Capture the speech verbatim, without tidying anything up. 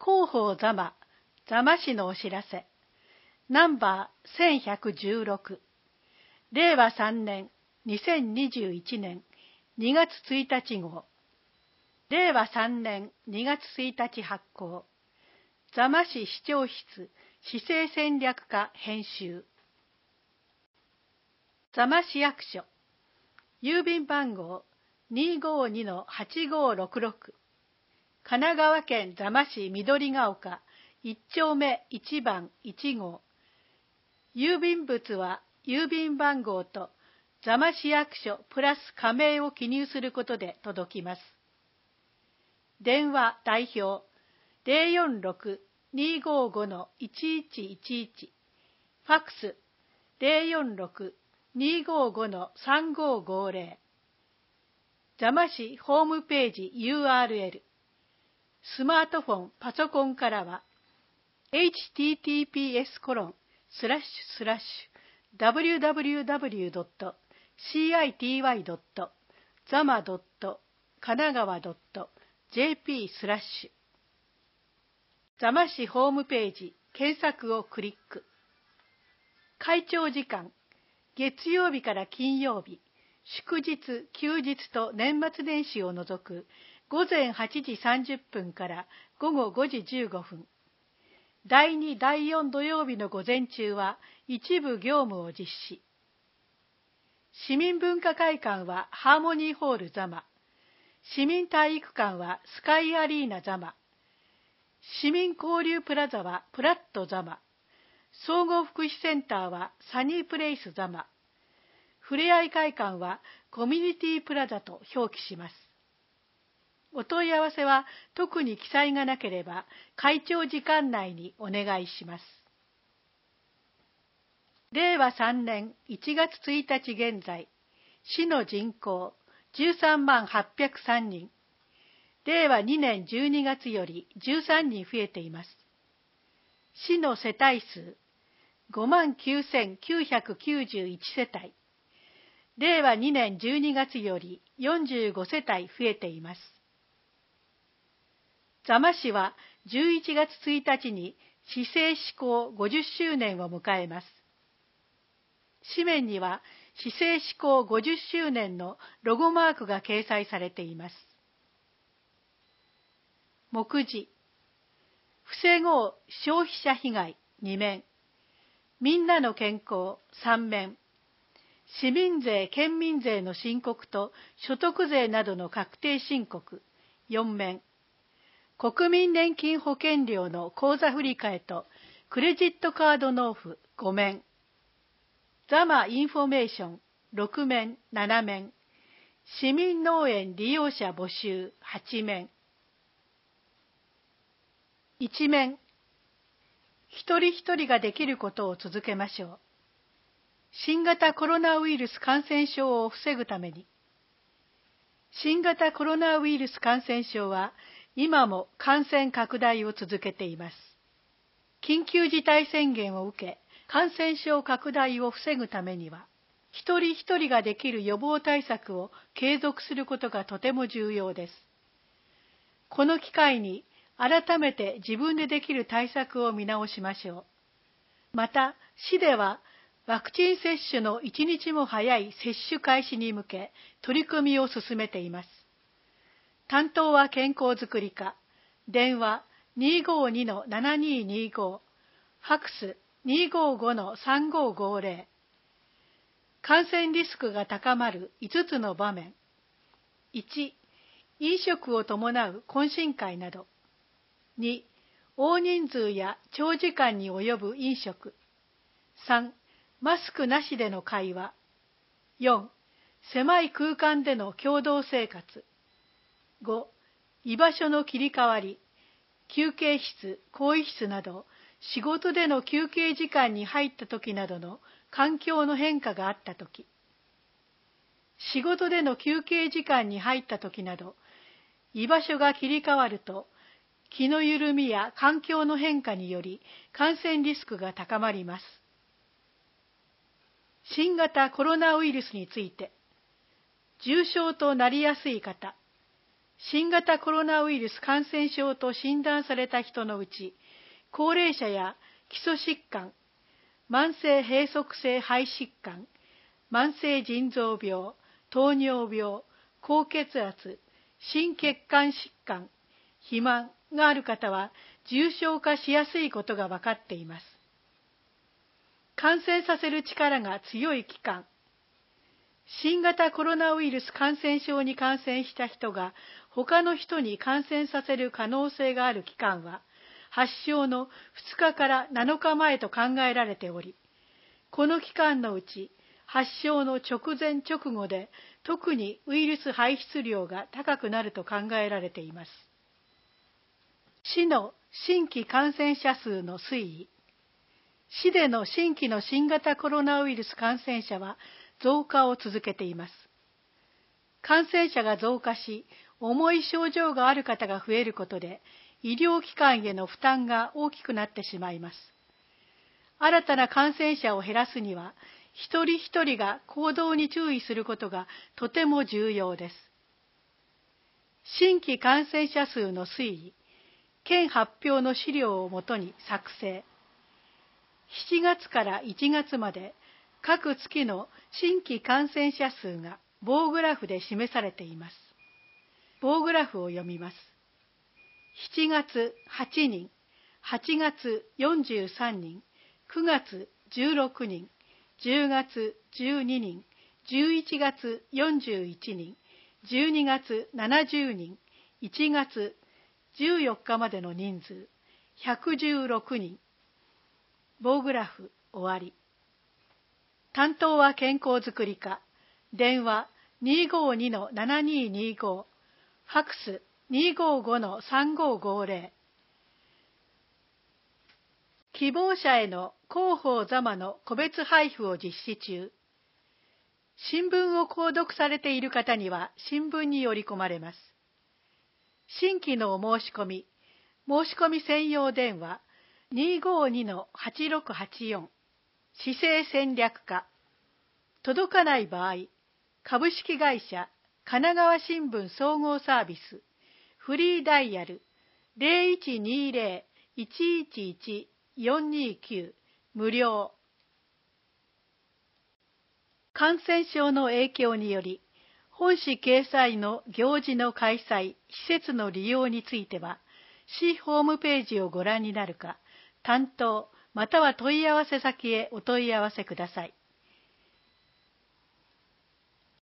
広報座間、座間市のお知らせ、ナンバーせんひゃくじゅうろく、れいわさんねんにせんにじゅういちねんにがつついたち号、れいわさんねんにがつついたち発行、座間市市長室市政戦略課編集。座間市役所、郵便番号 にーごーにのはちごーろくろく、神奈川県座間市緑ヶ丘いっちょうめいちばんいちごう。郵便物は郵便番号と座間市役所プラス加名を記入することで届きます。電話代表 ゼロよんろく にーごーごのいちいちいちいち、ファックス ゼロよんろく にーごーごのさんごーごーぜろ、座間市ホームページ ユーアールエル、スマートフォン、パソコンからは エイチティーティーピーエスコロンスラッシュスラッシュダブリューダブリューダブリュードットシーアイティーワイドットザマドットカナガワドットジェーピースラッシュ、座間市ホームページ検索をクリック。開庁時間、月曜日から金曜日、祝日、休日と年末年始を除くごぜんはちじさんじゅっぷんからごごごじじゅうごふん。だいに、だいよん土曜日の午前中は一部業務を実施。市民文化会館はハーモニーホール座間。市民体育館はスカイアリーナ座間。市民交流プラザはプラット座間。総合福祉センターはサニープレイス座間。ふれあい会館はコミュニティプラザと表記します。お問い合わせは特に記載がなければ開庁時間内にお願いします。れいわさんねんいちがつついたち現在、市の人口じゅうさんまんはっぴゃくさんにん、れいわにねんじゅうにがつよりじゅうさんにん増えています。市の世帯数ごまんきゅうせんきゅうひゃくきゅうじゅういちせたい、れいわにねんじゅうにがつよりよんじゅうごせたい増えています。座間市はじゅういちがつついたちに市政施行ごじゅっしゅうねんを迎えます。紙面には市政施行ごじゅっしゅうねんのロゴマークが掲載されています。目次、防ごう消費者被害にめん、みんなの健康さんめん、市民税・県民税の申告と所得税などの確定申告よんめん、国民年金保険料の口座振替とクレジットカード納付ごめん、座間インフォメーションろくめんななめん、市民農園利用者募集はちめん。いちめん、一人一人ができることを続けましょう。新型コロナウイルス感染症を防ぐために。新型コロナウイルス感染症は今も感染拡大を続けています。緊急事態宣言を受け、感染症拡大を防ぐためには、一人一人ができる予防対策を継続することがとても重要です。この機会に改めて自分でできる対策を見直しましょう。また、市ではワクチン接種の一日も早い接種開始に向け取り組みを進めています。担当は健康づくり課、電話 にーごーにのななにーにーごー、ファックス にーごーごのさんごーごーぜろ。感染リスクが高まるいつつの場面。いち、飲食を伴う懇親会など。に、大人数や長時間に及ぶ飲食。さん、マスクなしでの会話。よん、狭い空間での共同生活。ご、居場所の切り替わり、休憩室、更衣室など、仕事での休憩時間に入った時などの環境の変化があった時。仕事での休憩時間に入った時など、居場所が切り替わると、気の緩みや環境の変化により感染リスクが高まります。新型コロナウイルスについて、重症となりやすい方、 新型コロナウイルス感染症と診断された人のうち、高齢者や基礎疾患、慢性閉塞性肺疾患、慢性腎臓病、糖尿病、高血圧、心血管疾患、肥満がある方は重症化しやすいことが分かっています。感染させる力が強い器官。新型コロナウイルス感染症に感染した人が他の人に感染させる可能性がある期間は、発症のふつかからなのかまえと考えられており、この期間のうち発症の直前直後で特にウイルス排出量が高くなると考えられています。市の新規感染者数の推移。市での新規の新型コロナウイルス感染者は増加を続けています。感染者が増加し、重い症状がある方が増えることで、医療機関への負担が大きくなってしまいます。新たな感染者を減らすには、一人一人が行動に注意することがとても重要です。新規感染者数の推移、県発表の資料をもとに作成。しちがつからいちがつまで各月の新規感染者数が棒グラフで示されています。棒グラフを読みます。しちがつはちにん、はちがつよんじゅうさんにん、くがつじゅうろくにん、じゅうがつじゅうににん、じゅういちがつよんじゅういちにん、じゅうにがつななじゅうにん、いちがつじゅうよっかまでの人数ひゃくじゅうろくにん。棒グラフ終わり。担当は健康づくり課。電話 にーごーにのななにーにーご、ファックス にーごーごのさんごーごーぜろ。希望者への広報座間の個別配布を実施中。新聞を購読されている方には新聞に寄り込まれます。新規のお申し込み、申し込み専用電話 にーごーにのはちろくはちよん、市政戦略課。届かない場合、株式会社神奈川新聞総合サービスフリーダイヤル ゼロいちにーゼロ いちいちいち よんにーきゅう 無料。感染症の影響により、本誌掲載の行事の開催、施設の利用については、市ホームページをご覧になるか、担当または問い合わせ先へお問い合わせください。